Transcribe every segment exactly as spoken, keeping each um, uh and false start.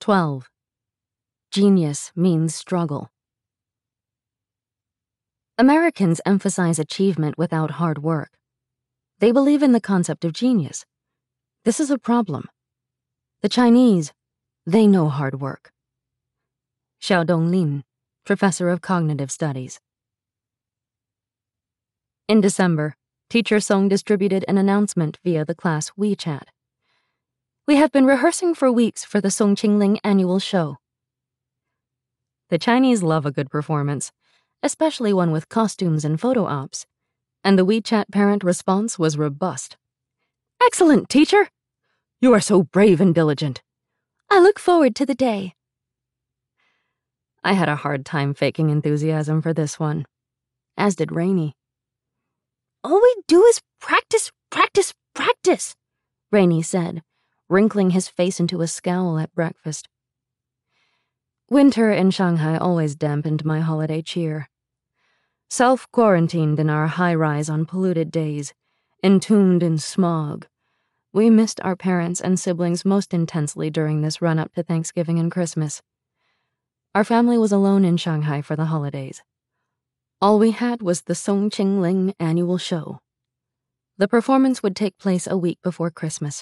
twelve. Genius means struggle. Americans emphasize achievement without hard work. They believe in the concept of genius. This is a problem. The Chinese, they know hard work. Xiaodong Lin, Professor of Cognitive Studies. In December, Teacher Song distributed an announcement via the class WeChat. We have been rehearsing for weeks for the Song Qingling annual show. The Chinese love a good performance, especially one with costumes and photo ops, and the WeChat parent response was robust. Excellent, teacher! You are so brave and diligent. I look forward to the day. I had a hard time faking enthusiasm for this one, as did Rainey. All we do is practice, practice, practice, Rainey said, wrinkling his face into a scowl at breakfast. Winter in Shanghai always dampened my holiday cheer. Self-quarantined in our high-rise on polluted days, entombed in smog, we missed our parents and siblings most intensely during this run-up to Thanksgiving and Christmas. Our family was alone in Shanghai for the holidays. All we had was the Song Qingling annual show. The performance would take place a week before Christmas.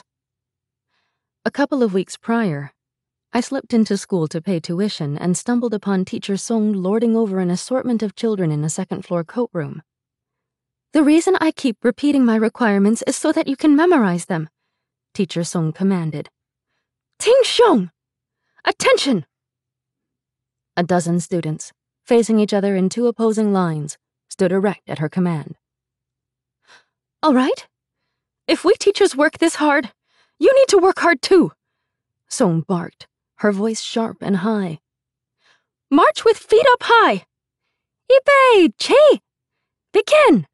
A couple of weeks prior, I slipped into school to pay tuition and stumbled upon Teacher Song lording over an assortment of children in a second-floor coat room. The reason I keep repeating my requirements is so that you can memorize them, Teacher Song commanded. Ting Xiong! Attention! A dozen students, facing each other in two opposing lines, stood erect at her command. All right. If we teachers work this hard, you need to work hard too, Song barked, her voice sharp and high. March with feet up high! Yipei, Che! Begin!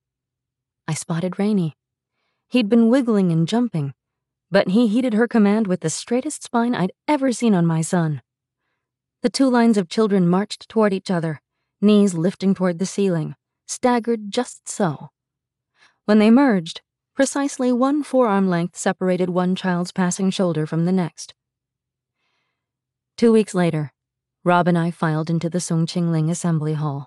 I spotted Rainey. He'd been wiggling and jumping, but he heeded her command with the straightest spine I'd ever seen on my son. The two lines of children marched toward each other, knees lifting toward the ceiling, staggered just so. When they merged, precisely one forearm length separated one child's passing shoulder from the next. Two weeks later, Rob and I filed into the Song Qingling Assembly Hall.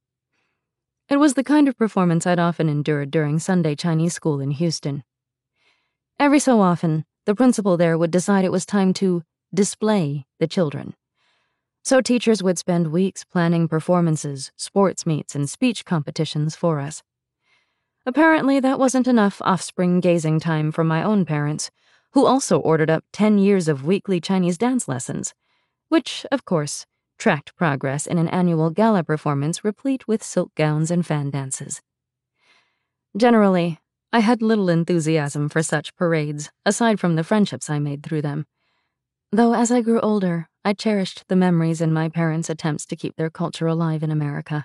It was the kind of performance I'd often endured during Sunday Chinese school in Houston. Every so often, the principal there would decide it was time to display the children. So teachers would spend weeks planning performances, sports meets, and speech competitions for us. Apparently, that wasn't enough offspring gazing time from my own parents, who also ordered up ten years of weekly Chinese dance lessons, which, of course, tracked progress in an annual gala performance replete with silk gowns and fan dances. Generally, I had little enthusiasm for such parades, aside from the friendships I made through them. Though as I grew older, I cherished the memories in my parents' attempts to keep their culture alive in America.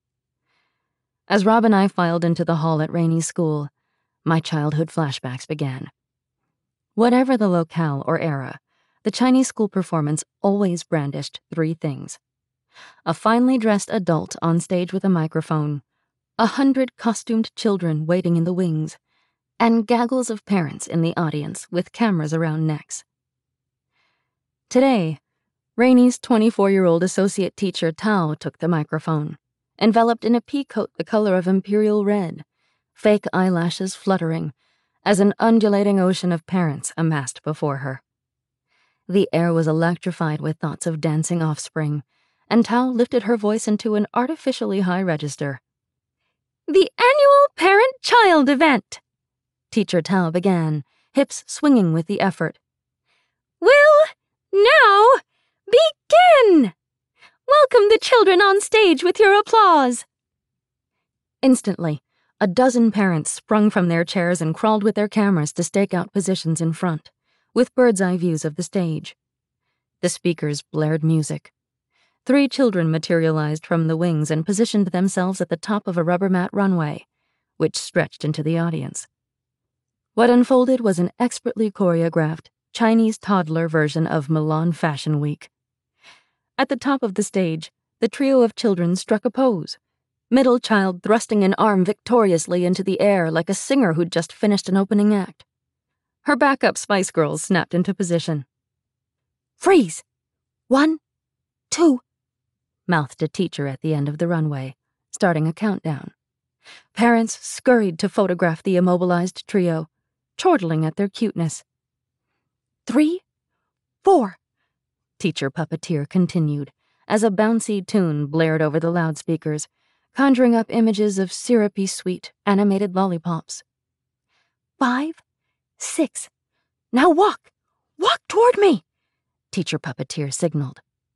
As Rob and I filed into the hall at Rainey's school, my childhood flashbacks began. Whatever the locale or era, the Chinese school performance always brandished three things. A finely dressed adult on stage with a microphone, a hundred costumed children waiting in the wings, and gaggles of parents in the audience with cameras around necks. Today, Rainey's twenty-four-year-old associate teacher Tao took the microphone, enveloped in a pea coat the color of imperial red, fake eyelashes fluttering, as an undulating ocean of parents amassed before her. The air was electrified with thoughts of dancing offspring, and Tao lifted her voice into an artificially high register. The annual parent-child event, Teacher Tao began, hips swinging with the effort. Will now begin! Welcome the children on stage with your applause. Instantly, a dozen parents sprung from their chairs and crawled with their cameras to stake out positions in front, with bird's-eye views of the stage. The speakers blared music. Three children materialized from the wings and positioned themselves at the top of a rubber mat runway, which stretched into the audience. What unfolded was an expertly choreographed Chinese toddler version of Milan Fashion Week. At the top of the stage, the trio of children struck a pose, middle child thrusting an arm victoriously into the air like a singer who'd just finished an opening act. Her backup Spice Girls snapped into position. Freeze! One, two, mouthed a teacher at the end of the runway, starting a countdown. Parents scurried to photograph the immobilized trio, chortling at their cuteness. Three, four, teacher puppeteer continued, as a bouncy tune blared over the loudspeakers, conjuring up images of syrupy sweet, animated lollipops. Five, six, now walk! Walk toward me! Teacher puppeteer signaled.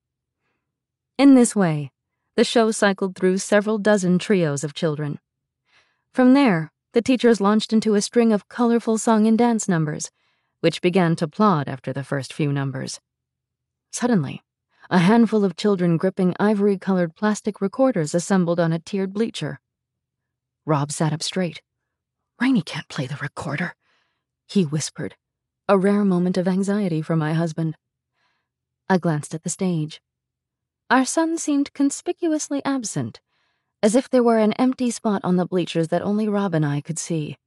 In this way, the show cycled through several dozen trios of children. From there, the teachers launched into a string of colorful song and dance numbers, which began to plod after the first few numbers. Suddenly, a handful of children gripping ivory-colored plastic recorders assembled on a tiered bleacher. Rob sat up straight. "Rainey can't play the recorder," he whispered, a rare moment of anxiety for my husband. I glanced at the stage. Our son seemed conspicuously absent, as if there were an empty spot on the bleachers that only Rob and I could see.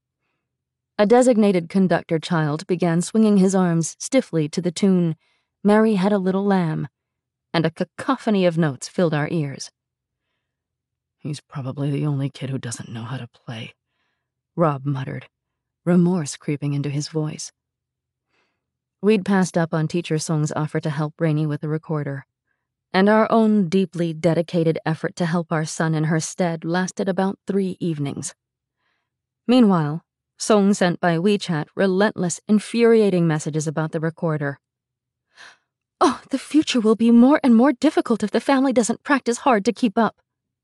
A designated conductor child began swinging his arms stiffly to the tune, "Mary Had a Little Lamb," and a cacophony of notes filled our ears. "He's probably the only kid who doesn't know how to play," Rob muttered, remorse creeping into his voice. We'd passed up on Teacher Song's offer to help Rainey with the recorder, and our own deeply dedicated effort to help our son in her stead lasted about three evenings. Meanwhile, Song sent by WeChat relentless, infuriating messages about the recorder. "Oh, the future will be more and more difficult if the family doesn't practice hard to keep up."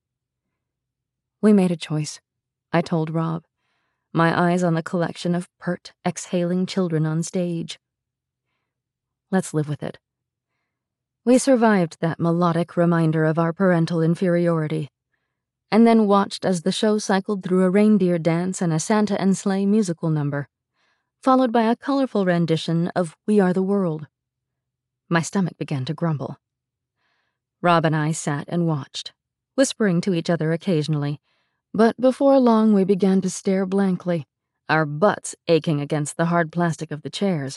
We made a choice, I told Rob, my eyes on the collection of pert, exhaling children on stage. Let's live with it. We survived that melodic reminder of our parental inferiority, and then watched as the show cycled through a reindeer dance and a Santa and Sleigh musical number, followed by a colorful rendition of We Are the World. My stomach began to grumble. Rob and I sat and watched, whispering to each other occasionally, but before long we began to stare blankly, our butts aching against the hard plastic of the chairs.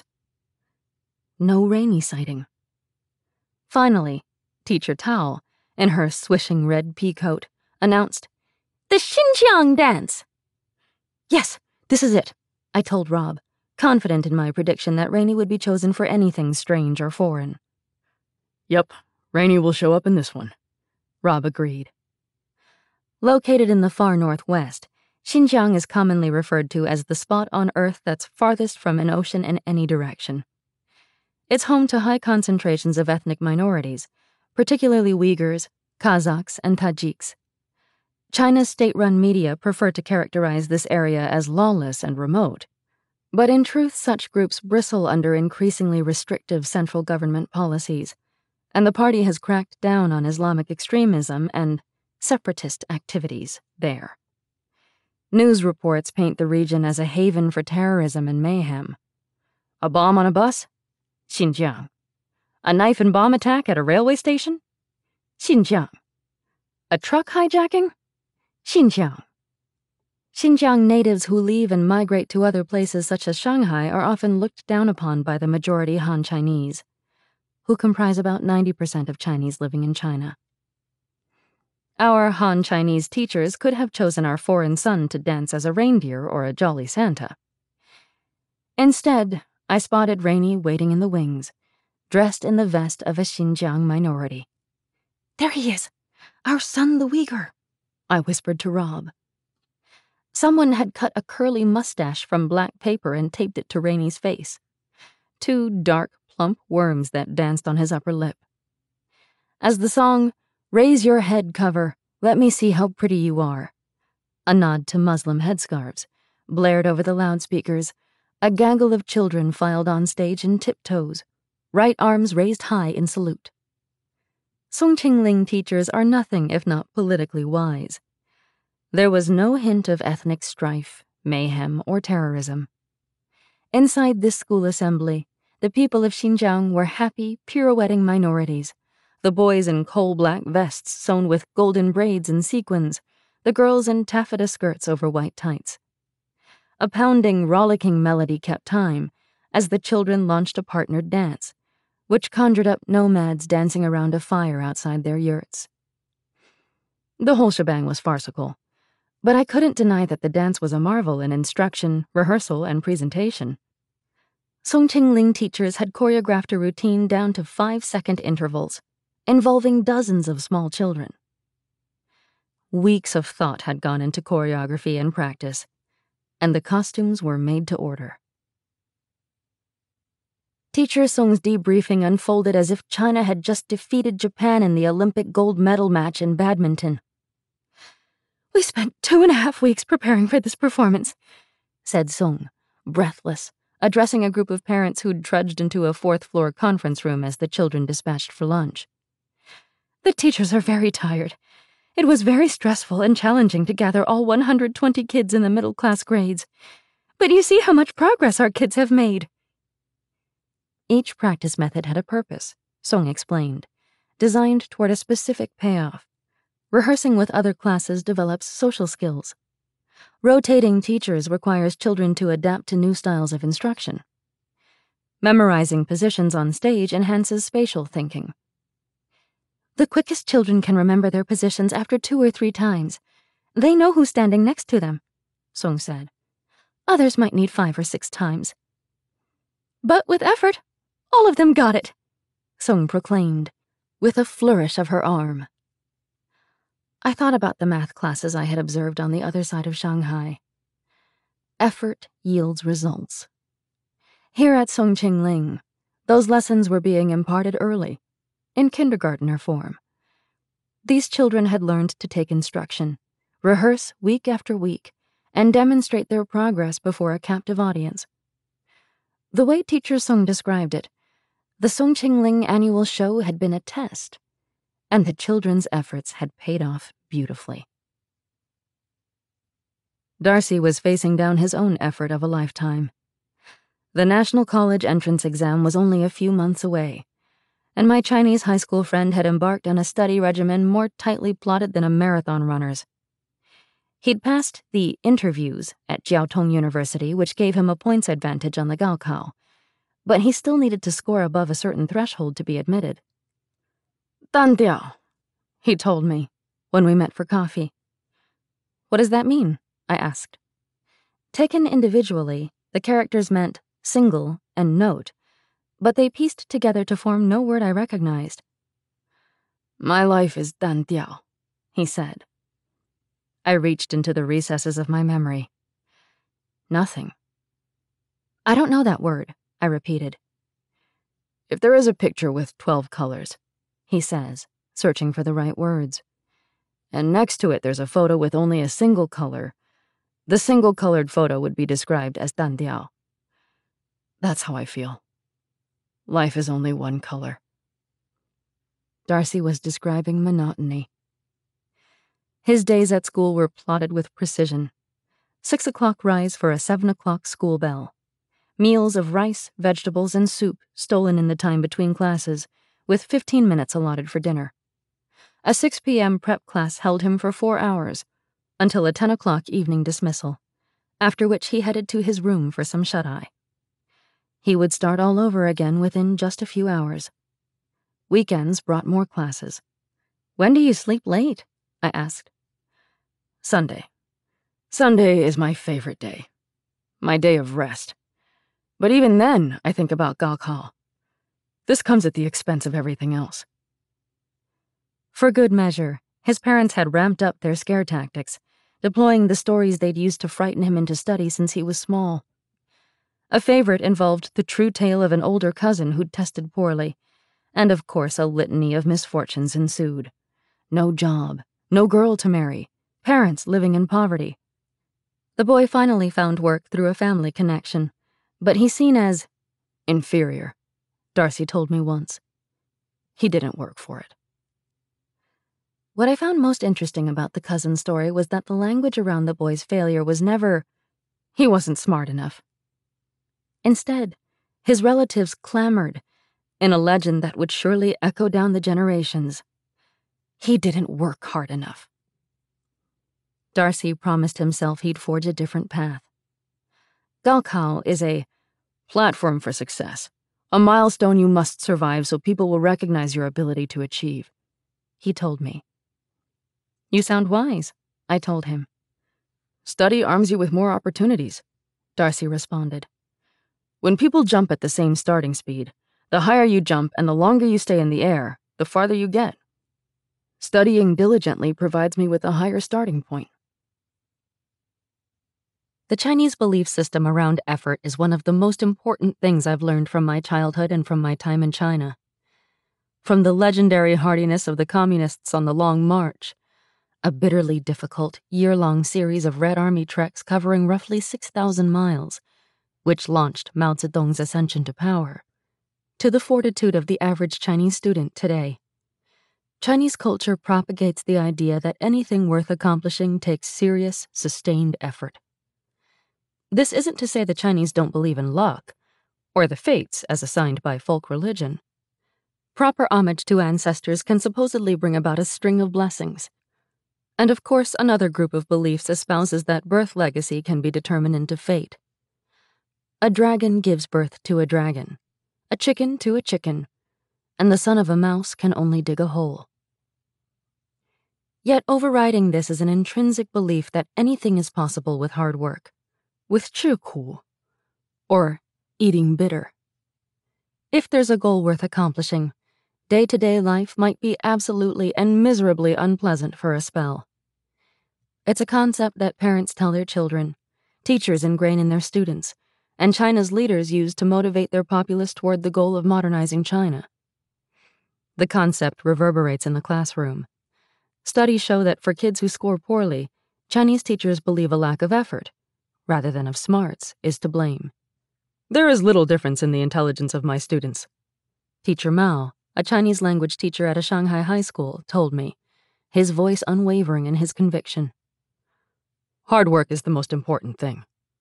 No Rainey sighting. Finally, Teacher Tao, in her swishing red peacoat, announced, "The Xinjiang dance!" "Yes, this is it," I told Rob, confident in my prediction that Rainey would be chosen for anything strange or foreign. "Yep, Rainey will show up in this one," Rob agreed. Located in the far northwest, Xinjiang is commonly referred to as the spot on Earth that's farthest from an ocean in any direction. It's home to high concentrations of ethnic minorities, particularly Uyghurs, Kazakhs, and Tajiks. China's state-run media prefer to characterize this area as lawless and remote, but in truth such groups bristle under increasingly restrictive central government policies, and the party has cracked down on Islamic extremism and separatist activities there. News reports paint the region as a haven for terrorism and mayhem. A bomb on a bus? Xinjiang. A knife and bomb attack at a railway station? Xinjiang. A truck hijacking? Xinjiang. Xinjiang natives who leave and migrate to other places such as Shanghai are often looked down upon by the majority Han Chinese, who comprise about ninety percent of Chinese living in China. Our Han Chinese teachers could have chosen our foreign son to dance as a reindeer or a jolly Santa. Instead, I spotted Rainey waiting in the wings, dressed in the vest of a Xinjiang minority. "There he is, our son the Uyghur," I whispered to Rob. Someone had cut a curly mustache from black paper and taped it to Rainey's face. Two dark, plump worms that danced on his upper lip. As the song, "Raise Your Head Cover, Let Me See How Pretty You Are," a nod to Muslim headscarves, blared over the loudspeakers, a gaggle of children filed on stage in tiptoes, right arms raised high in salute. Songqingling teachers are nothing if not politically wise. There was no hint of ethnic strife, mayhem, or terrorism. Inside this school assembly, the people of Xinjiang were happy, pirouetting minorities, the boys in coal-black vests sewn with golden braids and sequins, the girls in taffeta skirts over white tights. A pounding, rollicking melody kept time as the children launched a partnered dance, which conjured up nomads dancing around a fire outside their yurts. The whole shebang was farcical, but I couldn't deny that the dance was a marvel in instruction, rehearsal, and presentation. Songqing Ling teachers had choreographed a routine down to five-second intervals, involving dozens of small children. Weeks of thought had gone into choreography and practice, and the costumes were made to order. Teacher Song's debriefing unfolded as if China had just defeated Japan in the Olympic gold medal match in badminton. "We spent two and a half weeks preparing for this performance," said Song, breathless, addressing a group of parents who'd trudged into a fourth-floor conference room as the children dispatched for lunch. "The teachers are very tired. It was very stressful and challenging to gather all one hundred twenty kids in the middle-class grades. But you see how much progress our kids have made." Each practice method had a purpose, Song explained, designed toward a specific payoff. Rehearsing with other classes develops social skills. Rotating teachers requires children to adapt to new styles of instruction. Memorizing positions on stage enhances spatial thinking. "The quickest children can remember their positions after two or three times. They know who's standing next to them," Song said. "Others might need five or six times. But with effort, all of them got it," Song proclaimed, with a flourish of her arm. I thought about the math classes I had observed on the other side of Shanghai. Effort yields results. Here at Songqing Ling, those lessons were being imparted early, in kindergartner form. These children had learned to take instruction, rehearse week after week, and demonstrate their progress before a captive audience. The way Teacher Song described it, the Songqing Ling annual show had been a test, and the children's efforts had paid off beautifully. Darcy was facing down his own effort of a lifetime. The National College entrance exam was only a few months away, and my Chinese high school friend had embarked on a study regimen more tightly plotted than a marathon runner's. He'd passed the interviews at Jiaotong University, which gave him a points advantage on the Gaokao, but he still needed to score above a certain threshold to be admitted. "Dandiao," he told me when we met for coffee. "What does that mean?" I asked. Taken individually, the characters meant single and note, but they pieced together to form no word I recognized. "My life is dandiao," he said. I reached into the recesses of my memory. Nothing. "I don't know that word," I repeated. "If there is a picture with twelve colors," he says, searching for the right words, "and next to it there's a photo with only a single color, the single-colored photo would be described as dandiao. That's how I feel. Life is only one color." Darcy was describing monotony. His days at school were plotted with precision. Six o'clock rise for a seven o'clock school bell. Meals of rice, vegetables, and soup stolen in the time between classes, with fifteen minutes allotted for dinner. A six p.m. prep class held him for four hours, until a ten o'clock evening dismissal, after which he headed to his room for some shut-eye. He would start all over again within just a few hours. Weekends brought more classes. "When do you sleep late?" I asked. "Sunday. Sunday is my favorite day. My day of rest. But even then, I think about Gaokao. This comes at the expense of everything else." For good measure, his parents had ramped up their scare tactics, deploying the stories they'd used to frighten him into study since he was small. A favorite involved the true tale of an older cousin who'd tested poorly, and of course a litany of misfortunes ensued. No job, no girl to marry, parents living in poverty. The boy finally found work through a family connection, but he's seen as inferior, Darcy told me once. He didn't work for it. What I found most interesting about the cousin story was that the language around the boy's failure was never, "He wasn't smart enough." Instead, his relatives clamored, in a legend that would surely echo down the generations, "He didn't work hard enough." Darcy promised himself he'd forge a different path. Gaokao is a platform for success, A milestone you must survive so people will recognize your ability to achieve, he told me. You sound wise, I told him. Study arms you with more opportunities, Darcy responded. When people jump at the same starting speed, the higher you jump and the longer you stay in the air, the farther you get. Studying diligently provides me with a higher starting point. The Chinese belief system around effort is one of the most important things I've learned from my childhood and from my time in China. From the legendary hardiness of the communists on the Long March, a bitterly difficult, year-long series of Red Army treks covering roughly six thousand miles, which launched Mao Zedong's ascension to power, to the fortitude of the average Chinese student today. Chinese culture propagates the idea that anything worth accomplishing takes serious, sustained effort. This isn't to say the Chinese don't believe in luck, or the fates as assigned by folk religion. Proper homage to ancestors can supposedly bring about a string of blessings. And of course, another group of beliefs espouses that birth legacy can be determined into fate. A dragon gives birth to a dragon, a chicken to a chicken, and the son of a mouse can only dig a hole. Yet overriding this is an intrinsic belief that anything is possible with hard work, with 吃苦, or eating bitter. If there's a goal worth accomplishing, day-to-day life might be absolutely and miserably unpleasant for a spell. It's a concept that parents tell their children, teachers ingrain in their students, and China's leaders use to motivate their populace toward the goal of modernizing China. The concept reverberates in the classroom. Studies show that for kids who score poorly, Chinese teachers believe a lack of effort, rather than of smarts, is to blame. There is little difference in the intelligence of my students, Teacher Mao, a Chinese language teacher at a Shanghai high school, told me, his voice unwavering in his conviction. Hard work is the most important thing.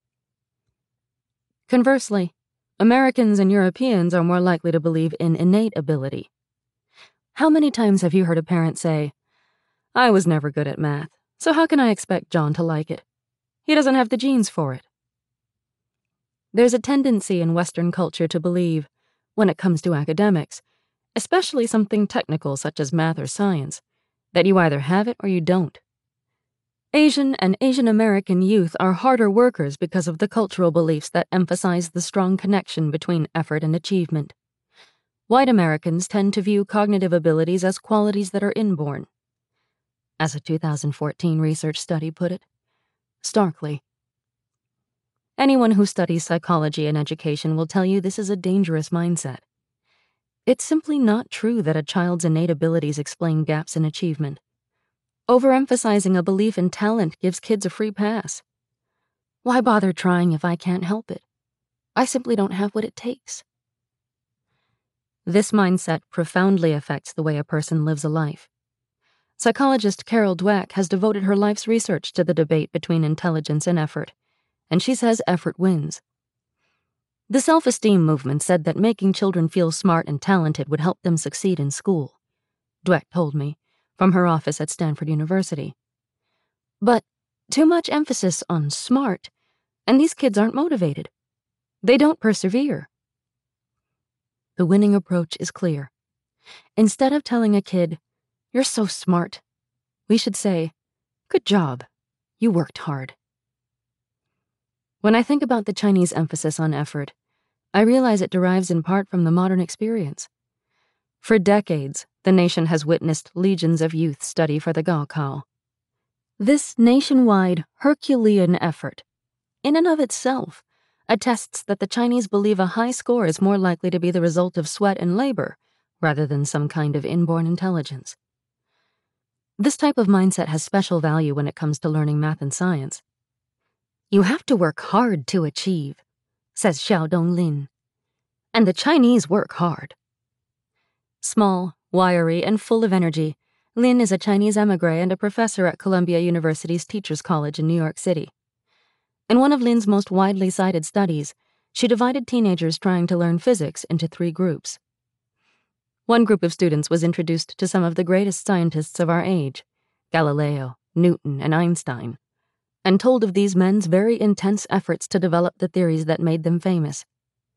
Conversely, Americans and Europeans are more likely to believe in innate ability. How many times have you heard a parent say, I was never good at math, so how can I expect John to like it? He doesn't have the genes for it. There's a tendency in Western culture to believe, when it comes to academics, especially something technical such as math or science, that you either have it or you don't. Asian and Asian American youth are harder workers because of the cultural beliefs that emphasize the strong connection between effort and achievement. White Americans tend to view cognitive abilities as qualities that are inborn. As a two thousand fourteen research study put it, starkly. Anyone who studies psychology and education will tell you this is a dangerous mindset. It's simply not true that a child's innate abilities explain gaps in achievement. Overemphasizing a belief in talent gives kids a free pass. Why bother trying if I can't help it? I simply don't have what it takes. This mindset profoundly affects the way a person lives a life. Psychologist Carol Dweck has devoted her life's research to the debate between intelligence and effort, and she says effort wins. The self-esteem movement said that making children feel smart and talented would help them succeed in school, Dweck told me, from her office at Stanford University. But too much emphasis on smart, and these kids aren't motivated. They don't persevere. The winning approach is clear. Instead of telling a kid, "You're so smart," we should say, "Good job, you worked hard." When I think about the Chinese emphasis on effort, I realize it derives in part from the modern experience. For decades, the nation has witnessed legions of youth study for the Gaokao. This nationwide, Herculean effort, in and of itself, attests that the Chinese believe a high score is more likely to be the result of sweat and labor, rather than some kind of inborn intelligence. This type of mindset has special value when it comes to learning math and science. You have to work hard to achieve, says Xiao Donglin. And the Chinese work hard. Small, wiry, and full of energy, Lin is a Chinese emigre and a professor at Columbia University's Teachers College in New York City. In one of Lin's most widely cited studies, she divided teenagers trying to learn physics into three groups. One group of students was introduced to some of the greatest scientists of our age, Galileo, Newton, and Einstein, and told of these men's very intense efforts to develop the theories that made them famous.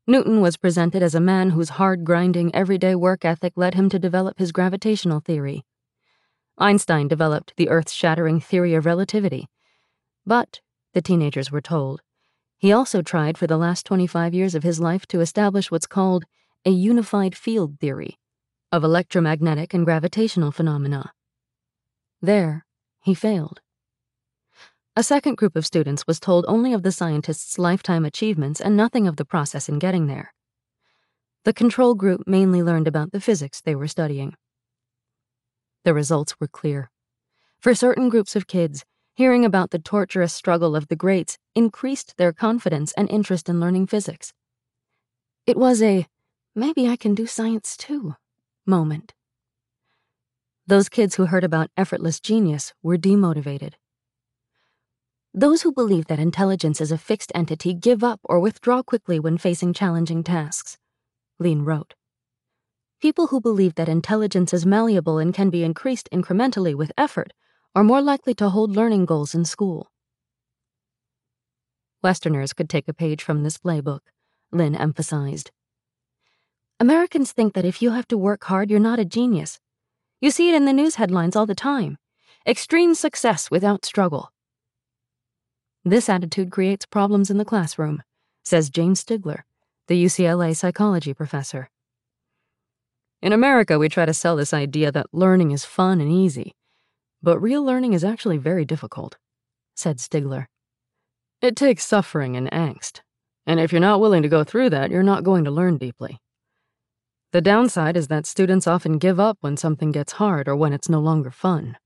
Newton was presented as a man whose hard-grinding, everyday work ethic led him to develop his gravitational theory. Einstein developed the earth-shattering theory of relativity. But, the teenagers were told, he also tried for the last twenty-five years of his life to establish what's called a unified field theory of electromagnetic and gravitational phenomena. There, he failed. A second group of students was told only of the scientist's lifetime achievements and nothing of the process in getting there. The control group mainly learned about the physics they were studying. The results were clear. For certain groups of kids, hearing about the torturous struggle of the greats increased their confidence and interest in learning physics. It was a, maybe I can do science too, moment. Those kids who heard about effortless genius were demotivated. Those who believe that intelligence is a fixed entity give up or withdraw quickly when facing challenging tasks, Lean wrote. People who believe that intelligence is malleable and can be increased incrementally with effort are more likely to hold learning goals in school. Westerners could take a page from this playbook, Lin emphasized. Americans think that if you have to work hard, you're not a genius. You see it in the news headlines all the time. Extreme success without struggle. This attitude creates problems in the classroom, says James Stigler, the U C L A psychology professor. In America, we try to sell this idea that learning is fun and easy, but real learning is actually very difficult, said Stigler. It takes suffering and angst, and if you're not willing to go through that, you're not going to learn deeply. The downside is that students often give up when something gets hard or when it's no longer fun.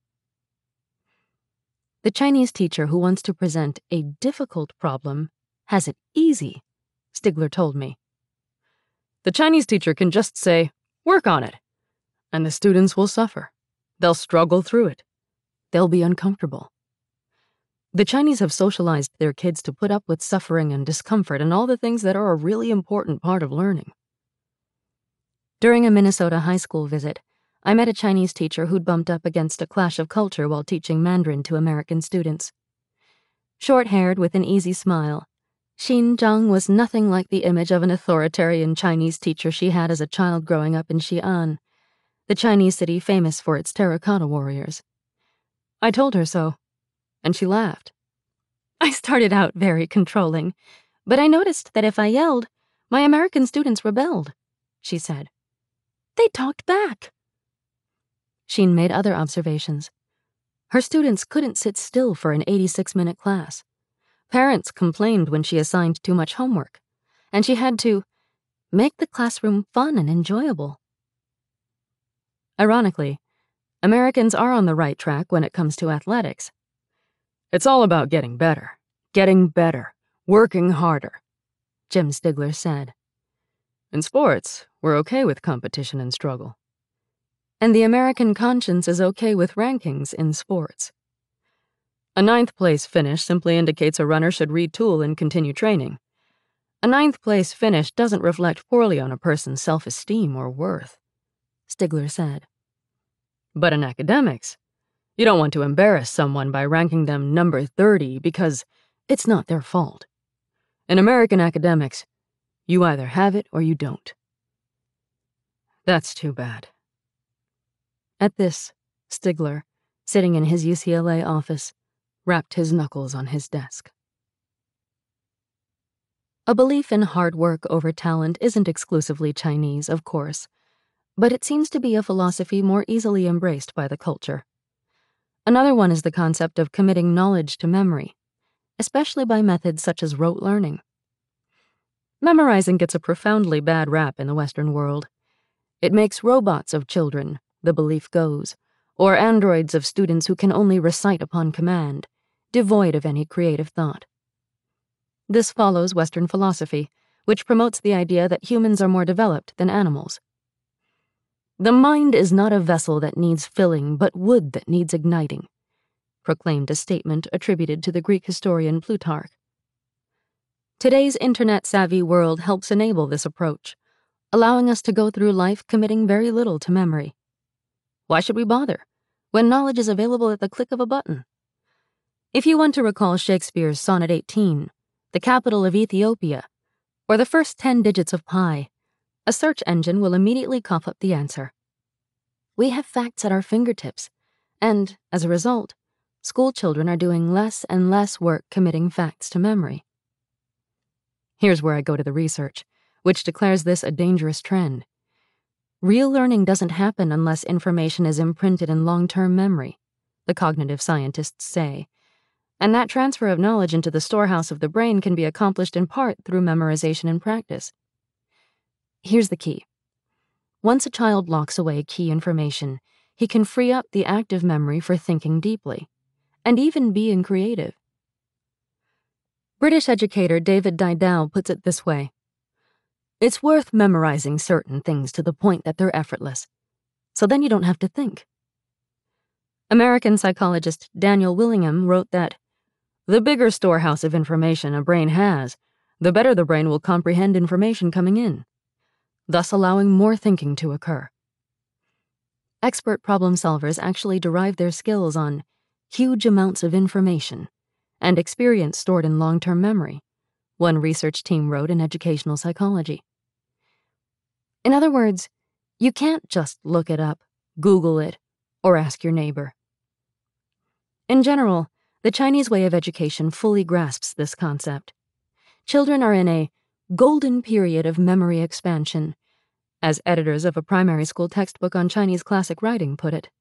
The Chinese teacher who wants to present a difficult problem has it easy, Stigler told me. The Chinese teacher can just say, work on it, and the students will suffer. They'll struggle through it. They'll be uncomfortable. The Chinese have socialized their kids to put up with suffering and discomfort and all the things that are a really important part of learning. During a Minnesota high school visit, I met a Chinese teacher who'd bumped up against a clash of culture while teaching Mandarin to American students. Short-haired with an easy smile, Xin Zhang was nothing like the image of an authoritarian Chinese teacher she had as a child growing up in Xi'an, the Chinese city famous for its terracotta warriors. I told her so, and she laughed. I started out very controlling, but I noticed that if I yelled, my American students rebelled, she said. They talked back. Xin made other observations. Her students couldn't sit still for an eighty-six minute class. Parents complained when she assigned too much homework, and she had to make the classroom fun and enjoyable. Ironically, Americans are on the right track when it comes to athletics. It's all about getting better, getting better, working harder, Jim Stigler said. In sports, we're okay with competition and struggle. And the American conscience is okay with rankings in sports. A ninth place finish simply indicates a runner should retool and continue training. A ninth place finish doesn't reflect poorly on a person's self-esteem or worth, Stigler said. But in academics, you don't want to embarrass someone by ranking them number thirty because it's not their fault. In American academics, you either have it or you don't. That's too bad. At this, Stigler, sitting in his U C L A office, rapped his knuckles on his desk. A belief in hard work over talent isn't exclusively Chinese, of course, but it seems to be a philosophy more easily embraced by the culture. Another one is the concept of committing knowledge to memory, especially by methods such as rote learning. Memorizing gets a profoundly bad rap in the Western world. It makes robots of children, the belief goes, or androids of students who can only recite upon command, devoid of any creative thought. This follows Western philosophy, which promotes the idea that humans are more developed than animals. The mind is not a vessel that needs filling, but wood that needs igniting, proclaimed a statement attributed to the Greek historian Plutarch. Today's internet-savvy world helps enable this approach, allowing us to go through life committing very little to memory. Why should we bother, when knowledge is available at the click of a button? If you want to recall Shakespeare's Sonnet eighteen, the capital of Ethiopia, or the first ten digits of pi, a search engine will immediately cough up the answer. We have facts at our fingertips, and, as a result, school children are doing less and less work committing facts to memory. Here's where I go to the research, which declares this a dangerous trend. Real learning doesn't happen unless information is imprinted in long-term memory, the cognitive scientists say, and that transfer of knowledge into the storehouse of the brain can be accomplished in part through memorization and practice. Here's the key. Once a child locks away key information, he can free up the active memory for thinking deeply, and even being creative. British educator David Didal puts it this way: "It's worth memorizing certain things to the point that they're effortless, so then you don't have to think." American psychologist Daniel Willingham wrote that, "The bigger storehouse of information a brain has, the better the brain will comprehend information coming in, thus allowing more thinking to occur." Expert problem solvers actually derive their skills on huge amounts of information and experience stored in long-term memory, one research team wrote in Educational Psychology. In other words, you can't just look it up, Google it, or ask your neighbor. In general, the Chinese way of education fully grasps this concept. Children are in a golden period of memory expansion, as editors of a primary school textbook on Chinese classic writing put it.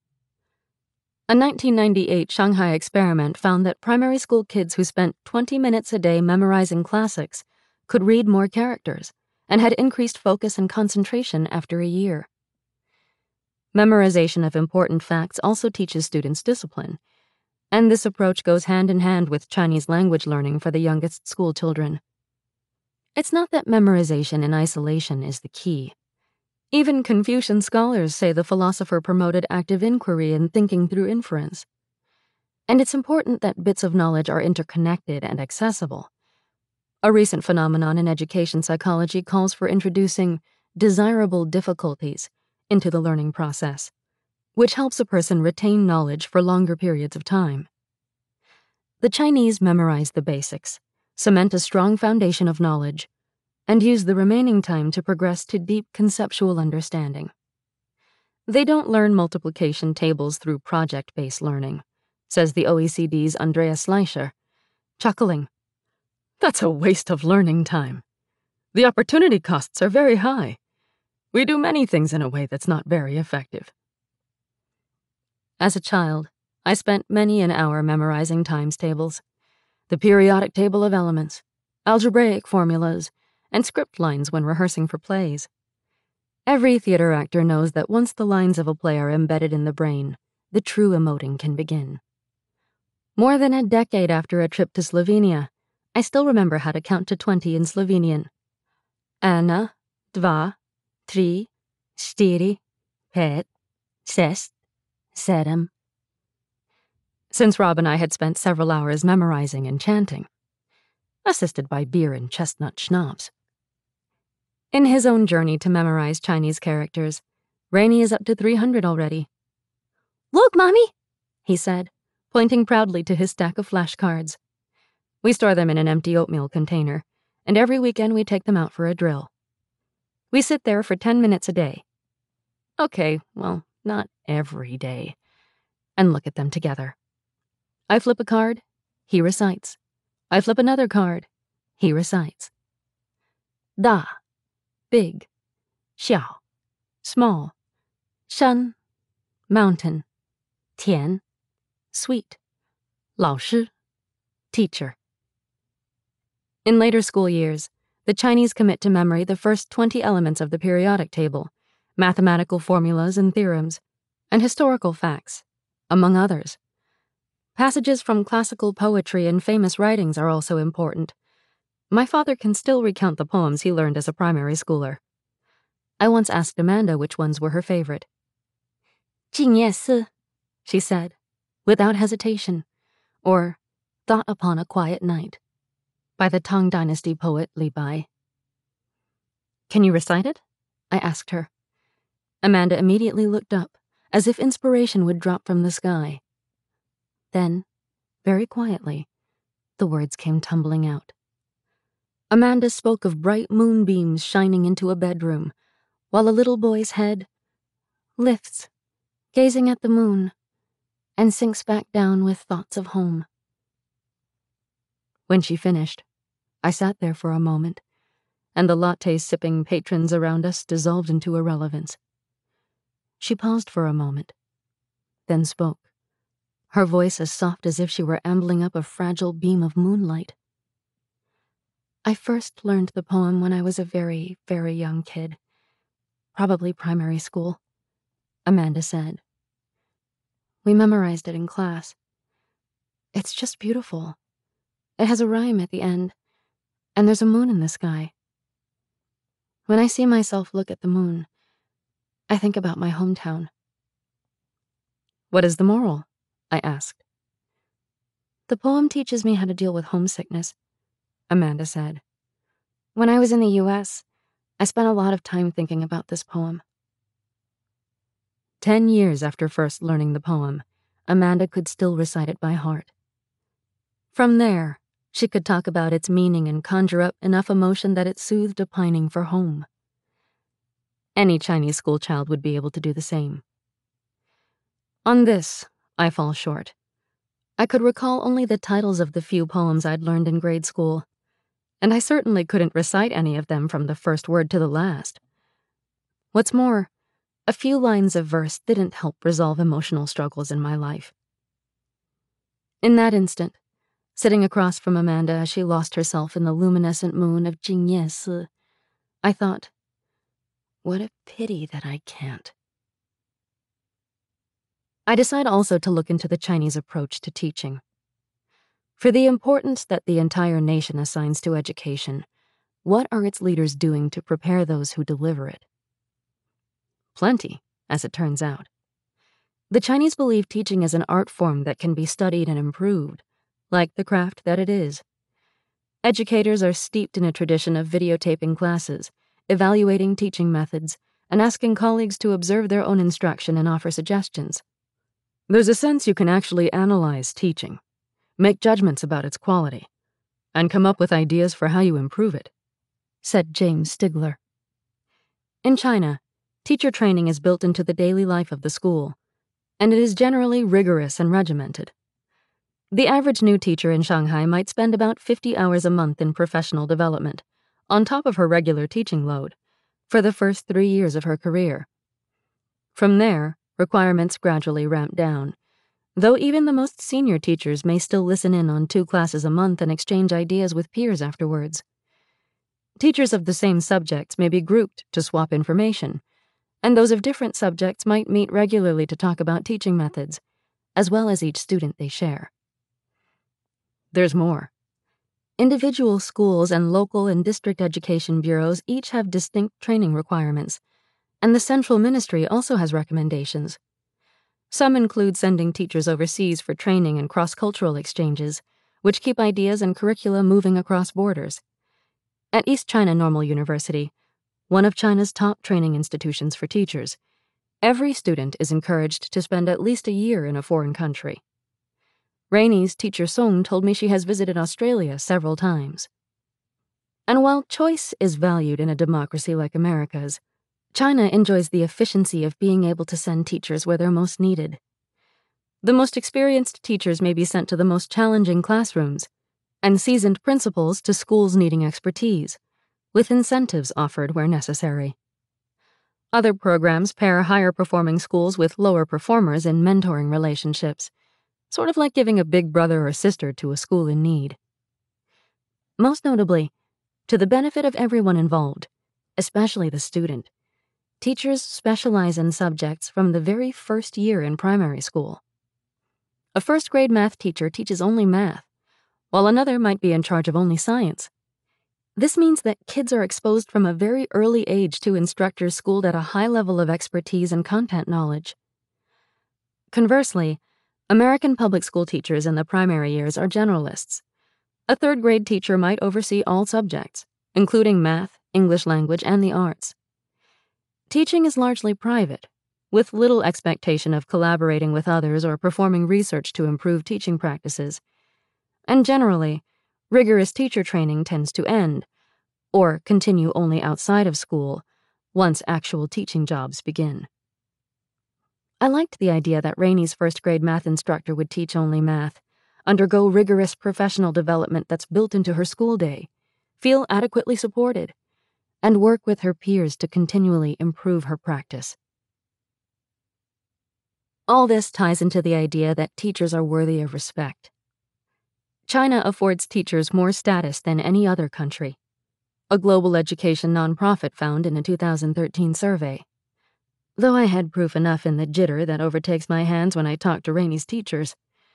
A nineteen ninety-eight Shanghai experiment found that primary school kids who spent twenty minutes a day memorizing classics could read more characters and had increased focus and concentration after a year. Memorization of important facts also teaches students discipline, and this approach goes hand in hand with Chinese language learning for the youngest school children. It's not that memorization in isolation is the key. Even Confucian scholars say the philosopher promoted active inquiry and thinking through inference. And it's important that bits of knowledge are interconnected and accessible. A recent phenomenon in education psychology calls for introducing desirable difficulties into the learning process, which helps a person retain knowledge for longer periods of time. The Chinese memorize the basics, cement a strong foundation of knowledge, and use the remaining time to progress to deep conceptual understanding. They don't learn multiplication tables through project-based learning, says the O E C D's Andreas Schleicher, chuckling. "That's a waste of learning time. The opportunity costs are very high. We do many things in a way that's not very effective." As a child, I spent many an hour memorizing times tables, the periodic table of elements, algebraic formulas, and script lines when rehearsing for plays. Every theater actor knows that once the lines of a play are embedded in the brain, the true emoting can begin. More than a decade after a trip to Slovenia, I still remember how to count to twenty in Slovenian. Ena, dva, tri, štiri, pet, šest, sedem. Since Rob and I had spent several hours memorizing and chanting, assisted by beer and chestnut schnapps. In his own journey to memorize Chinese characters, Rainey is up to three hundred already. "Look, Mommy," he said, pointing proudly to his stack of flashcards. We store them in an empty oatmeal container, and every weekend we take them out for a drill. We sit there for ten minutes a day. Okay, well, not every day. And look at them together. I flip a card, he recites. I flip another card, he recites. Da, big. Xiao, small. Shan, mountain. Tian, sweet. 老师, teacher. In later school years, the Chinese commit to memory the first twenty elements of the periodic table, mathematical formulas and theorems, and historical facts, among others. Passages from classical poetry and famous writings are also important. My father can still recount the poems he learned as a primary schooler. I once asked Amanda which ones were her favorite. 静夜思, she said, without hesitation, or Thought Upon a Quiet Night, by the Tang Dynasty poet Li Bai. Can you recite it? I asked her. Amanda immediately looked up, as if inspiration would drop from the sky. Then, very quietly, the words came tumbling out. Amanda spoke of bright moonbeams shining into a bedroom, while a little boy's head lifts, gazing at the moon, and sinks back down with thoughts of home. When she finished, I sat there for a moment, and the latte-sipping patrons around us dissolved into irrelevance. She paused for a moment, then spoke, her voice as soft as if she were ambling up a fragile beam of moonlight. I first learned the poem when I was a very, very young kid. Probably primary school, Amanda said. We memorized it in class. It's just beautiful. It has a rhyme at the end, and there's a moon in the sky. When I see myself look at the moon, I think about my hometown. What is the moral? I asked. The poem teaches me how to deal with homesickness, Amanda said. When I was in the U S, I spent a lot of time thinking about this poem. Ten years after first learning the poem, Amanda could still recite it by heart. From there, she could talk about its meaning and conjure up enough emotion that it soothed a pining for home. Any Chinese schoolchild would be able to do the same. On this, I fall short. I could recall only the titles of the few poems I'd learned in grade school, and I certainly couldn't recite any of them from the first word to the last. What's more, a few lines of verse didn't help resolve emotional struggles in my life. In that instant, sitting across from Amanda as she lost herself in the luminescent moon of Jingye Si, I thought, what a pity that I can't. I decide also to look into the Chinese approach to teaching. For the importance that the entire nation assigns to education, what are its leaders doing to prepare those who deliver it? Plenty, as it turns out. The Chinese believe teaching is an art form that can be studied and improved, like the craft that it is. Educators are steeped in a tradition of videotaping classes, evaluating teaching methods, and asking colleagues to observe their own instruction and offer suggestions. There's a sense you can actually analyze teaching, make judgments about its quality, and come up with ideas for how you improve it, said James Stigler. In China, teacher training is built into the daily life of the school, and it is generally rigorous and regimented. The average new teacher in Shanghai might spend about fifty hours a month in professional development, on top of her regular teaching load, for the first three years of her career. From there, requirements gradually ramp down, though even the most senior teachers may still listen in on two classes a month and exchange ideas with peers afterwards. Teachers of the same subjects may be grouped to swap information, and those of different subjects might meet regularly to talk about teaching methods, as well as each student they share. There's more. Individual schools and local and district education bureaus each have distinct training requirements, and the central ministry also has recommendations. Some include sending teachers overseas for training and cross-cultural exchanges, which keep ideas and curricula moving across borders. At East China Normal University, one of China's top training institutions for teachers, every student is encouraged to spend at least a year in a foreign country. Rainey's teacher Song told me she has visited Australia several times. And while choice is valued in a democracy like America's, China enjoys the efficiency of being able to send teachers where they're most needed. The most experienced teachers may be sent to the most challenging classrooms, and seasoned principals to schools needing expertise, with incentives offered where necessary. Other programs pair higher-performing schools with lower performers in mentoring relationships, sort of like giving a big brother or sister to a school in need. Most notably, to the benefit of everyone involved, especially the student, teachers specialize in subjects from the very first year in primary school. A first-grade math teacher teaches only math, while another might be in charge of only science. This means that kids are exposed from a very early age to instructors schooled at a high level of expertise and content knowledge. Conversely, American public school teachers in the primary years are generalists. A third-grade teacher might oversee all subjects, including math, English language, and the arts. Teaching is largely private, with little expectation of collaborating with others or performing research to improve teaching practices. And generally, rigorous teacher training tends to end or continue only outside of school once actual teaching jobs begin. I liked the idea that Rainie's first grade math instructor would teach only math, undergo rigorous professional development that's built into her school day, feel adequately supported, and work with her peers to continually improve her practice. All this ties into the idea that teachers are worthy of respect. China affords teachers more status than any other country, a global education nonprofit found in a two thousand thirteen survey. Though I had proof enough in the jitter that overtakes my hands when I talk to Rainie's teachers.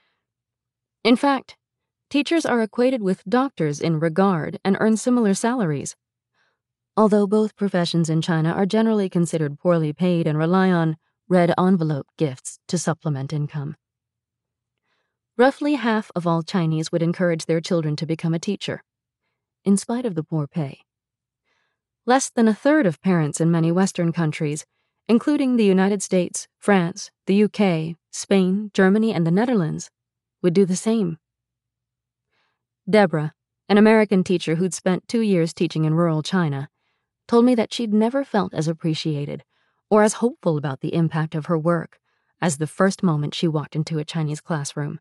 In fact, teachers are equated with doctors in regard and earn similar salaries, although both professions in China are generally considered poorly paid and rely on red envelope gifts to supplement income. Roughly half of all Chinese would encourage their children to become a teacher, in spite of the poor pay. Less than a third of parents in many Western countries, including the United States, France, the U K, Spain, Germany, and the Netherlands, would do the same. Deborah, an American teacher who'd spent two years teaching in rural China, told me that she'd never felt as appreciated or as hopeful about the impact of her work as the first moment she walked into a Chinese classroom.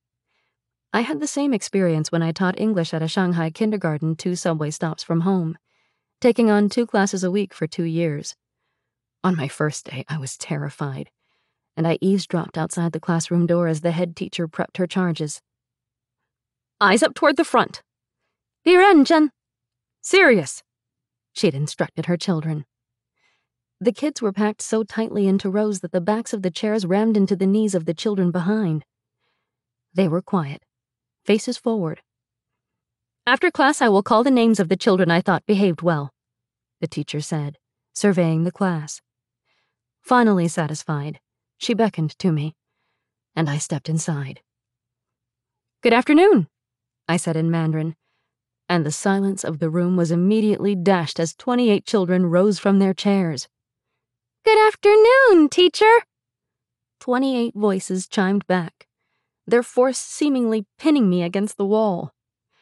I had the same experience when I taught English at a Shanghai kindergarten two subway stops from home, taking on two classes a week for two years. On my first day, I was terrified, and I eavesdropped outside the classroom door as the head teacher prepped her charges. Eyes up toward the front. Be renchen. Serious, she'd instructed her children. The kids were packed so tightly into rows that the backs of the chairs rammed into the knees of the children behind. They were quiet, faces forward. After class, I will call the names of the children I thought behaved well, the teacher said, surveying the class. Finally satisfied, she beckoned to me, and I stepped inside. Good afternoon, I said in Mandarin, and the silence of the room was immediately dashed as twenty-eight children rose from their chairs. Good afternoon, teacher, twenty-eight voices chimed back, their force seemingly pinning me against the wall.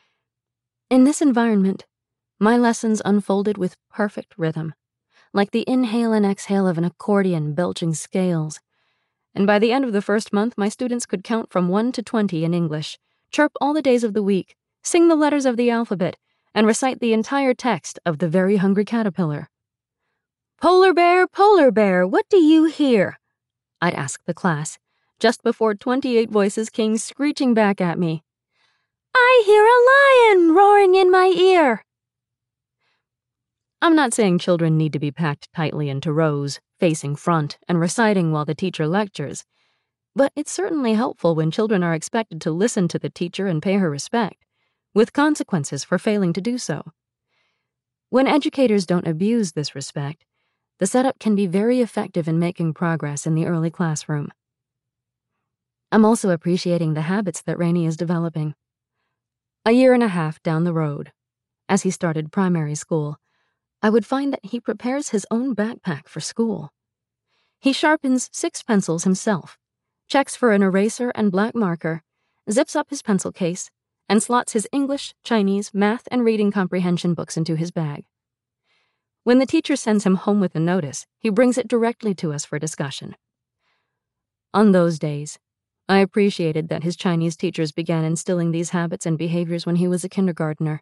In this environment, my lessons unfolded with perfect rhythm, like the inhale and exhale of an accordion belching scales, and by the end of the first month my students could count from one to twenty in English, chirp all the days of the week, sing the letters of the alphabet, and recite the entire text of The Very Hungry Caterpillar. Polar bear, polar bear, what do you hear? I'd ask the class, just before twenty-eight voices came screeching back at me. I hear a lion roaring in my ear. I'm not saying children need to be packed tightly into rows, facing front, and reciting while the teacher lectures, but it's certainly helpful when children are expected to listen to the teacher and pay her respect, with consequences for failing to do so. When educators don't abuse this respect, the setup can be very effective in making progress in the early classroom. I'm also appreciating the habits that Rainie is developing. A year and a half down the road, as he started primary school, I would find that he prepares his own backpack for school. He sharpens six pencils himself, checks for an eraser and black marker, zips up his pencil case, and slots his English, Chinese, math, and reading comprehension books into his bag. When the teacher sends him home with a notice, he brings it directly to us for discussion. On those days, I appreciated that his Chinese teachers began instilling these habits and behaviors when he was a kindergartner.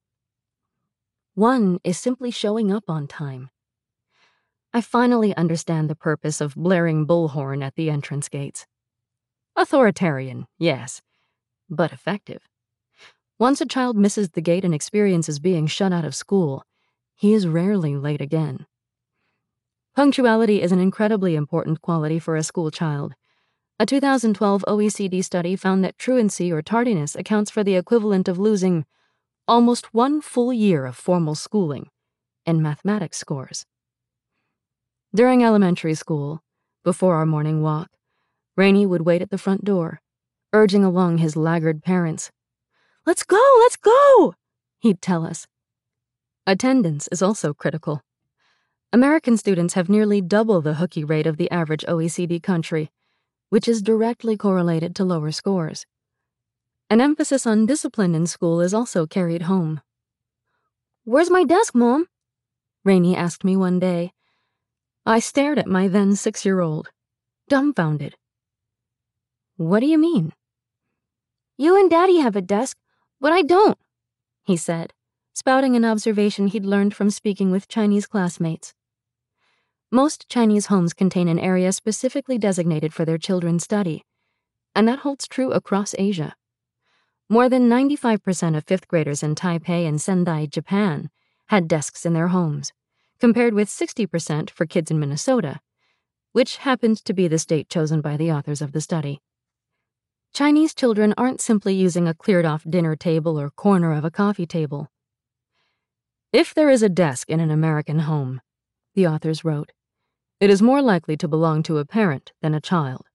One is simply showing up on time. I finally understand the purpose of blaring bullhorn at the entrance gates. Authoritarian, yes, but effective. Once a child misses the gate and experiences being shut out of school, he is rarely late again. Punctuality is an incredibly important quality for a school child. A two thousand twelve O E C D study found that truancy or tardiness accounts for the equivalent of losing almost one full year of formal schooling in mathematics scores. During elementary school, before our morning walk, Rainie would wait at the front door, urging along his laggard parents. Let's go, let's go, he'd tell us. Attendance is also critical. American students have nearly double the hooky rate of the average O E C D country, which is directly correlated to lower scores. An emphasis on discipline in school is also carried home. "Where's my desk, Mom?" Rainey asked me one day. I stared at my then six-year-old, dumbfounded. "What do you mean?" "You and Daddy have a desk, but I don't," he said, spouting an observation he'd learned from speaking with Chinese classmates. Most Chinese homes contain an area specifically designated for their children's study, and that holds true across Asia. More than ninety-five percent of fifth graders in Taipei and Sendai, Japan, had desks in their homes, compared with sixty percent for kids in Minnesota, which happened to be the state chosen by the authors of the study. Chinese children aren't simply using a cleared-off dinner table or corner of a coffee table. If there is a desk in an American home, the authors wrote, it is more likely to belong to a parent than a child.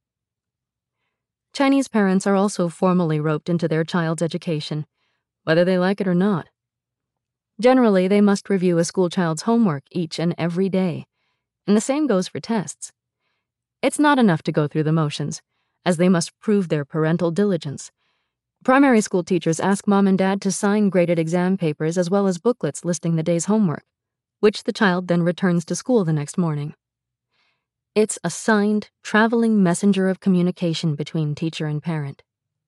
Chinese parents are also formally roped into their child's education, whether they like it or not. Generally, they must review a school child's homework each and every day, and the same goes for tests. It's not enough to go through the motions, as they must prove their parental diligence. Primary school teachers ask mom and dad to sign graded exam papers as well as booklets listing the day's homework, which the child then returns to school the next morning. It's a signed, traveling messenger of communication between teacher and parent.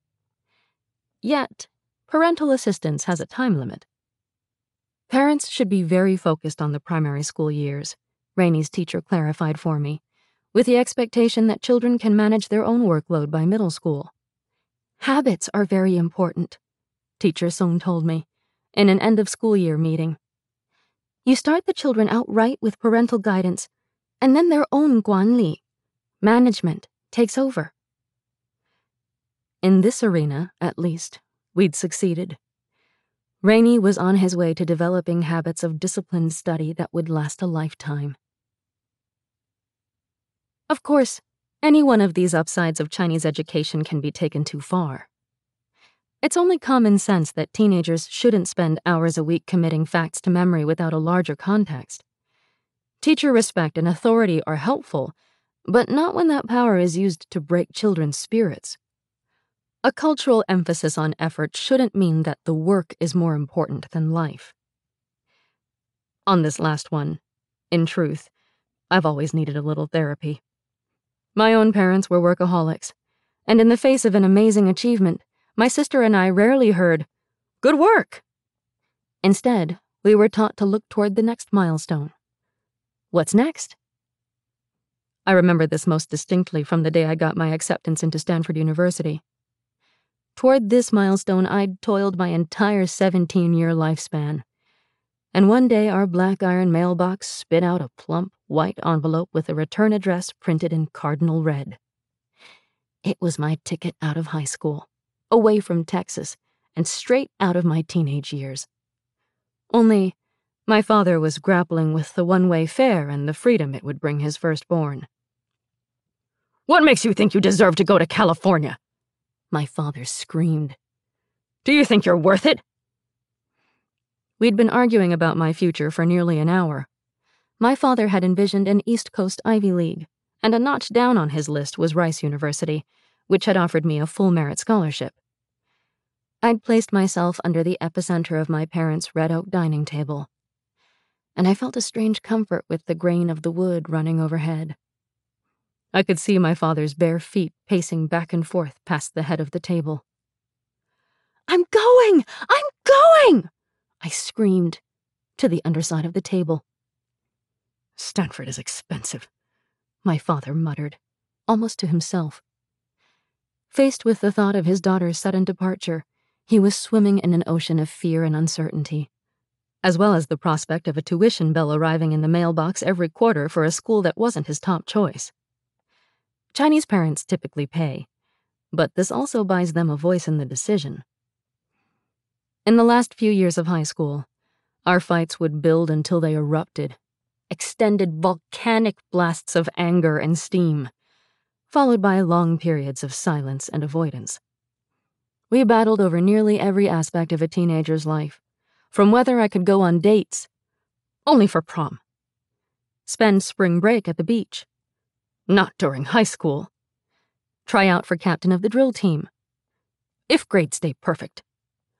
Yet, parental assistance has a time limit. Parents should be very focused on the primary school years, Rainey's teacher clarified for me, with the expectation that children can manage their own workload by middle school. Habits are very important, Teacher Song told me, in an end-of-school-year meeting. You start the children out right with parental guidance, and then their own guanli, management, takes over. In this arena, at least, we'd succeeded. Rainey was on his way to developing habits of disciplined study that would last a lifetime. Of course, any one of these upsides of Chinese education can be taken too far. It's only common sense that teenagers shouldn't spend hours a week committing facts to memory without a larger context. Teacher respect and authority are helpful, but not when that power is used to break children's spirits. A cultural emphasis on effort shouldn't mean that the work is more important than life. On this last one, in truth, I've always needed a little therapy. My own parents were workaholics, and in the face of an amazing achievement, my sister and I rarely heard, "Good work!" Instead, we were taught to look toward the next milestone. What's next? I remember this most distinctly from the day I got my acceptance into Stanford University. Toward this milestone, I'd toiled my entire seventeen-year lifespan. And one day, our black iron mailbox spit out a plump, white envelope with a return address printed in cardinal red. It was my ticket out of high school, away from Texas, and straight out of my teenage years. Only, my father was grappling with the one-way fare and the freedom it would bring his firstborn. "What makes you think you deserve to go to California?" my father screamed. "Do you think you're worth it?" We'd been arguing about my future for nearly an hour. My father had envisioned an East Coast Ivy League, and a notch down on his list was Rice University, which had offered me a full merit scholarship. I'd placed myself under the epicenter of my parents' red oak dining table, and I felt a strange comfort with the grain of the wood running overhead. I could see my father's bare feet pacing back and forth past the head of the table. "I'm going! I'm going!" I screamed, to the underside of the table. "Stanford is expensive," my father muttered, almost to himself. Faced with the thought of his daughter's sudden departure, he was swimming in an ocean of fear and uncertainty, as well as the prospect of a tuition bill arriving in the mailbox every quarter for a school that wasn't his top choice. Chinese parents typically pay, but this also buys them a voice in the decision. In the last few years of high school, our fights would build until they erupted, extended volcanic blasts of anger and steam, followed by long periods of silence and avoidance. We battled over nearly every aspect of a teenager's life, from whether I could go on dates, only for prom, spend spring break at the beach, not during high school, try out for captain of the drill team, if grades stay perfect,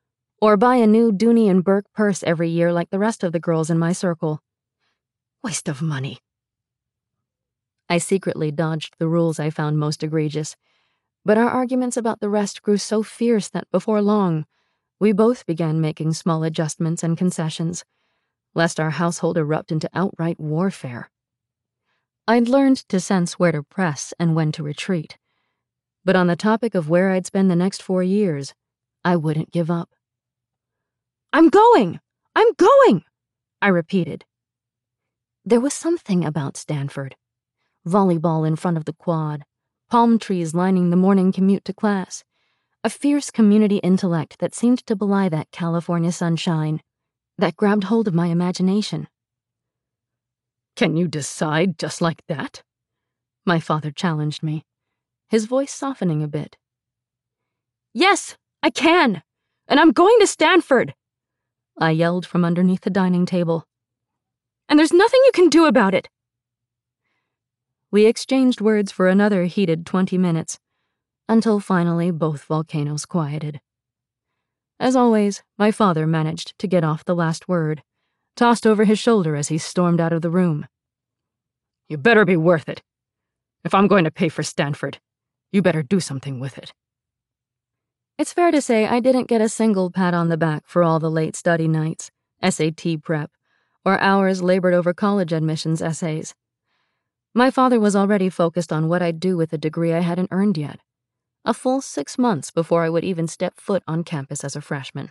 or buy a new Dooney and Burke purse every year like the rest of the girls in my circle. Waste of money. I secretly dodged the rules I found most egregious, but our arguments about the rest grew so fierce that before long, we both began making small adjustments and concessions, lest our household erupt into outright warfare. I'd learned to sense where to press and when to retreat, but on the topic of where I'd spend the next four years, I wouldn't give up. I'm going! I'm going! I repeated. There was something about Stanford. Volleyball in front of the quad, palm trees lining the morning commute to class, a fierce community intellect that seemed to belie that California sunshine, that grabbed hold of my imagination. Can you decide just like that? My father challenged me, his voice softening a bit. Yes, I can, and I'm going to Stanford, I yelled from underneath the dining table. And there's nothing you can do about it. We exchanged words for another heated twenty minutes, until finally both volcanoes quieted. As always, my father managed to get off the last word, tossed over his shoulder as he stormed out of the room. You better be worth it. If I'm going to pay for Stanford, you better do something with it. It's fair to say I didn't get a single pat on the back for all the late study nights, S A T prep, or hours labored over college admissions essays. My father was already focused on what I'd do with a degree I hadn't earned yet, a full six months before I would even step foot on campus as a freshman.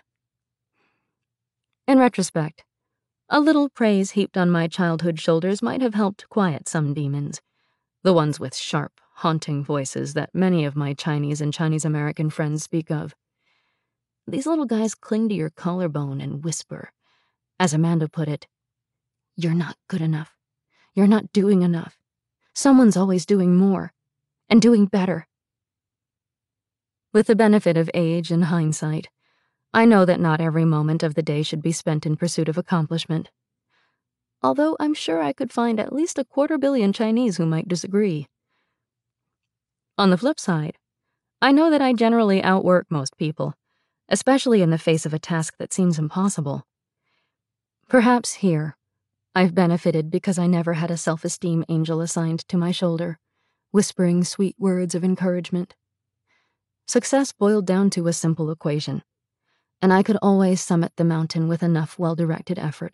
In retrospect, a little praise heaped on my childhood shoulders might have helped quiet some demons, the ones with sharp, haunting voices that many of my Chinese and Chinese-American friends speak of. These little guys cling to your collarbone and whisper, as Amanda put it, "You're not good enough. You're not doing enough. Someone's always doing more, and doing better." With the benefit of age and hindsight, I know that not every moment of the day should be spent in pursuit of accomplishment. Although I'm sure I could find at least a quarter billion Chinese who might disagree. On the flip side, I know that I generally outwork most people, especially in the face of a task that seems impossible. Perhaps here, I've benefited because I never had a self-esteem angel assigned to my shoulder, whispering sweet words of encouragement. Success boiled down to a simple equation, and I could always summit the mountain with enough well-directed effort.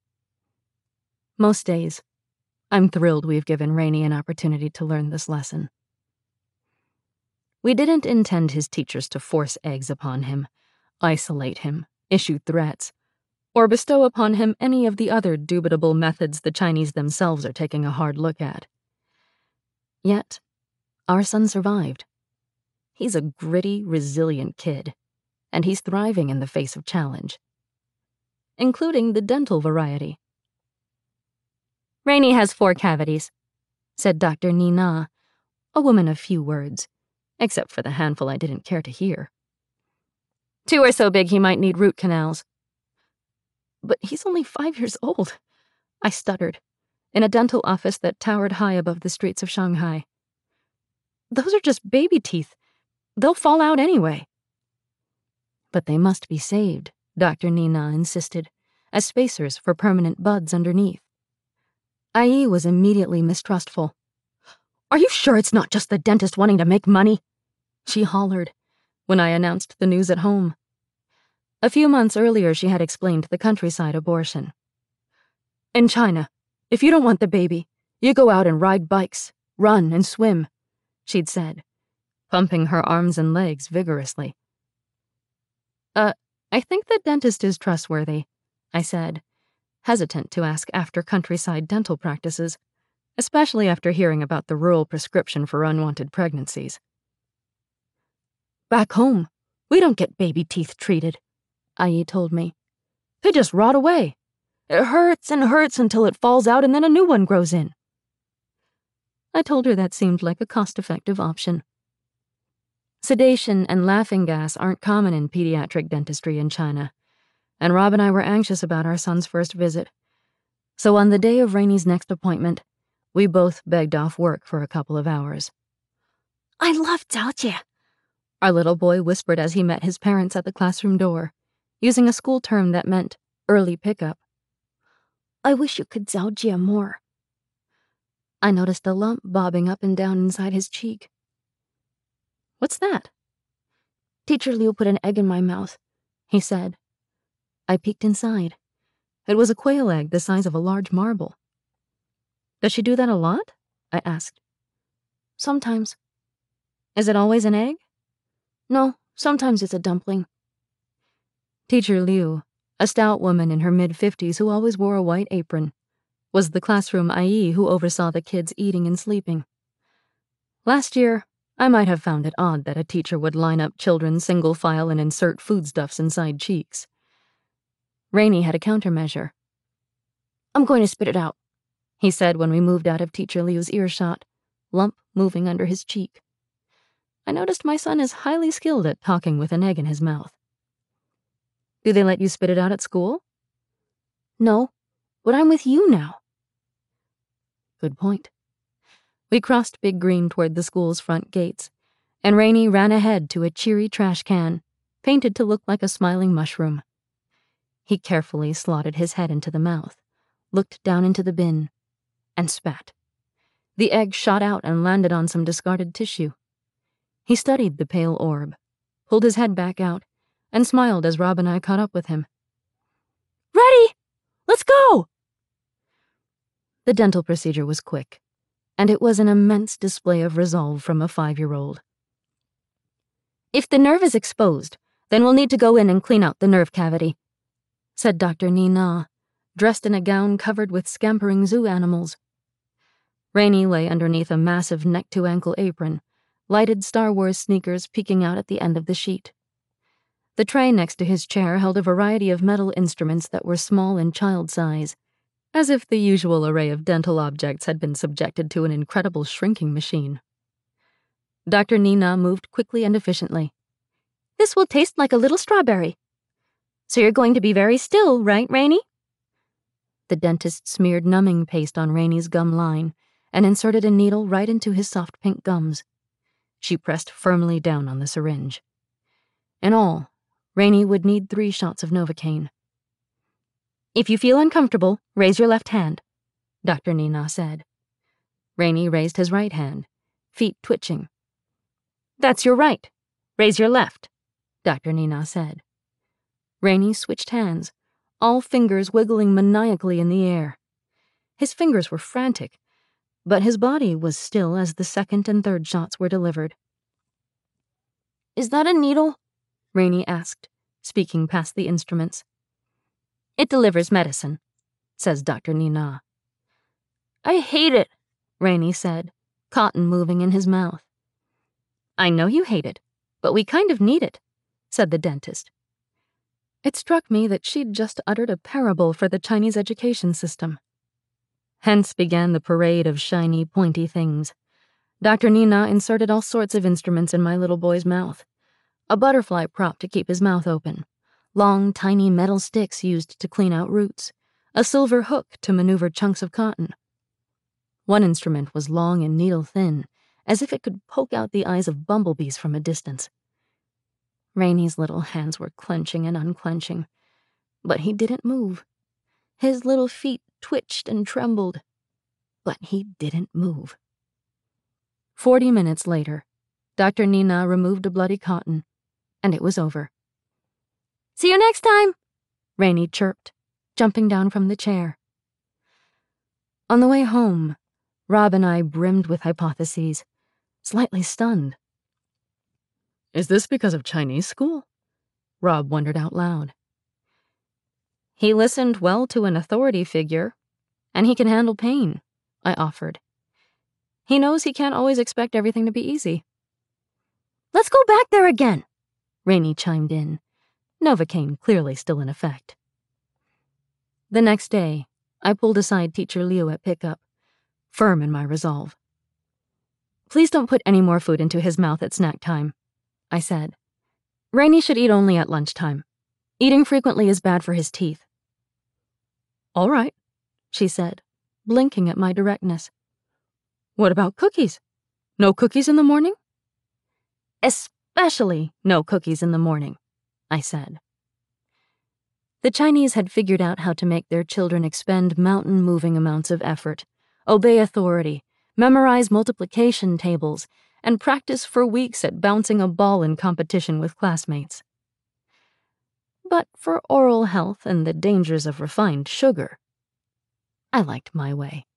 Most days, I'm thrilled we've given Rainey an opportunity to learn this lesson. We didn't intend his teachers to force eggs upon him, isolate him, issue threats, or bestow upon him any of the other dubitable methods the Chinese themselves are taking a hard look at. Yet, our son survived. He's a gritty, resilient kid, and he's thriving in the face of challenge, including the dental variety. Rainey has four cavities, said Doctor Nina, a woman of few words, except for the handful I didn't care to hear. Two are so big he might need root canals. But he's only five years old, I stuttered, in a dental office that towered high above the streets of Shanghai. Those are just baby teeth. They'll fall out anyway. But they must be saved, Doctor Nina insisted, as spacers for permanent buds underneath. Ai was immediately mistrustful. Are you sure it's not just the dentist wanting to make money? She hollered when I announced the news at home. A few months earlier, she had explained the countryside abortion. In China, if you don't want the baby, you go out and ride bikes, run and swim, she'd said, pumping her arms and legs vigorously. Uh, I think the dentist is trustworthy, I said, hesitant to ask after countryside dental practices, especially after hearing about the rural prescription for unwanted pregnancies. Back home, we don't get baby teeth treated, Ai told me. They just rot away. It hurts and hurts until it falls out and then a new one grows in. I told her that seemed like a cost-effective option. Sedation and laughing gas aren't common in pediatric dentistry in China, and Rob and I were anxious about our son's first visit. So on the day of Rainey's next appointment, we both begged off work for a couple of hours. I love Zhaojie, our little boy whispered as he met his parents at the classroom door, using a school term that meant early pickup. I wish you could zaojia more. I noticed a lump bobbing up and down inside his cheek. What's that? Teacher Liu put an egg in my mouth, he said. I peeked inside. It was a quail egg the size of a large marble. Does she do that a lot? I asked. Sometimes. Is it always an egg? No, sometimes it's a dumpling. Teacher Liu, a stout woman in her mid-fifties who always wore a white apron, was the classroom ayi who oversaw the kids eating and sleeping. Last year, I might have found it odd that a teacher would line up children single file and insert foodstuffs inside cheeks. Rainey had a countermeasure. I'm going to spit it out, he said when we moved out of Teacher Liu's earshot, lump moving under his cheek. I noticed my son is highly skilled at talking with an egg in his mouth. Do they let you spit it out at school? No, but I'm with you now. Good point. We crossed Big Green toward the school's front gates, and Rainey ran ahead to a cheery trash can, painted to look like a smiling mushroom. He carefully slotted his head into the mouth, looked down into the bin, and spat. The egg shot out and landed on some discarded tissue. He studied the pale orb, pulled his head back out, and smiled as Rob and I caught up with him. Ready! Let's go! The dental procedure was quick, and it was an immense display of resolve from a five-year-old. If the nerve is exposed, then we'll need to go in and clean out the nerve cavity, said Doctor Nina, dressed in a gown covered with scampering zoo animals. Rainey lay underneath a massive neck-to-ankle apron, lighted Star Wars sneakers peeking out at the end of the sheet. The tray next to his chair held a variety of metal instruments that were small and child-size, as if the usual array of dental objects had been subjected to an incredible shrinking machine. Doctor Nina moved quickly and efficiently. This will taste like a little strawberry. So you're going to be very still, right, Rainey? The dentist smeared numbing paste on Rainey's gum line and inserted a needle right into his soft pink gums. She pressed firmly down on the syringe. In all, Rainey would need three shots of Novocaine. If you feel uncomfortable, raise your left hand, Doctor Nina said. Rainey raised his right hand, feet twitching. That's your right. Raise your left, Doctor Nina said. Rainey switched hands, all fingers wiggling maniacally in the air. His fingers were frantic, but his body was still as the second and third shots were delivered. Is that a needle? Rainey asked, speaking past the instruments. It delivers medicine, says Doctor Nina. I hate it, Rainey said, cotton moving in his mouth. I know you hate it, but we kind of need it, said the dentist. It struck me that she'd just uttered a parable for the Chinese education system. Hence began the parade of shiny, pointy things. Doctor Nina inserted all sorts of instruments in my little boy's mouth. A butterfly prop to keep his mouth open, long, tiny metal sticks used to clean out roots, a silver hook to maneuver chunks of cotton. One instrument was long and needle-thin, as if it could poke out the eyes of bumblebees from a distance. Rainey's little hands were clenching and unclenching, but he didn't move. His little feet twitched and trembled, but he didn't move. Forty minutes later, Doctor Nina removed a bloody cotton, and it was over. See you next time, Rainey chirped, jumping down from the chair. On the way home, Rob and I brimmed with hypotheses, slightly stunned. Is this because of Chinese school? Rob wondered out loud. He listened well to an authority figure, and he can handle pain, I offered. He knows he can't always expect everything to be easy. Let's go back there again, Rainey chimed in, Novocaine clearly still in effect. The next day, I pulled aside Teacher Liu at pickup, firm in my resolve. Please don't put any more food into his mouth at snack time, I said. Rainey should eat only at lunchtime. Eating frequently is bad for his teeth. All right, she said, blinking at my directness. What about cookies? No cookies in the morning? Especially no cookies in the morning, I said. The Chinese had figured out how to make their children expend mountain-moving amounts of effort, obey authority, memorize multiplication tables, and practice for weeks at bouncing a ball in competition with classmates. But for oral health and the dangers of refined sugar, I liked my way.